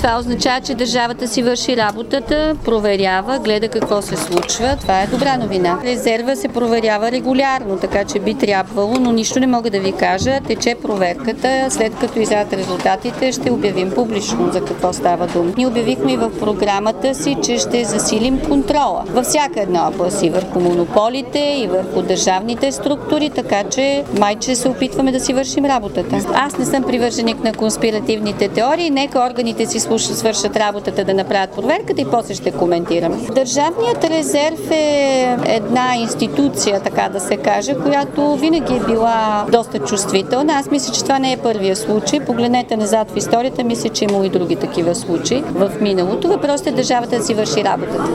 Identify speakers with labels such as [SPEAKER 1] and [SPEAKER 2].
[SPEAKER 1] Това означава, че държавата си върши работата, проверява, гледа какво се случва. Това е добра новина. Резерва се проверява регулярно, така че би трябвало, но нищо не мога да ви кажа. Тече проверката. След като излязат резултатите, ще обявим публично за какво става дума. Ние обявихме и в програмата си, че ще засилим контрола във всяка една област, и върху монополите, и върху държавните структури, така че майче се опитваме да си вършим работата. Аз не съм привърженик на конспиративните теории. Нека органите си свършат работата да направят проверката и после ще коментираме. Държавният резерв е една институция, така да се каже, която винаги е била доста чувствителна. Аз мисля, че това не е първия случай. Погледнете назад в историята, мисля, че има и други такива случаи в миналото. Въпросът е държавата да си върши работата.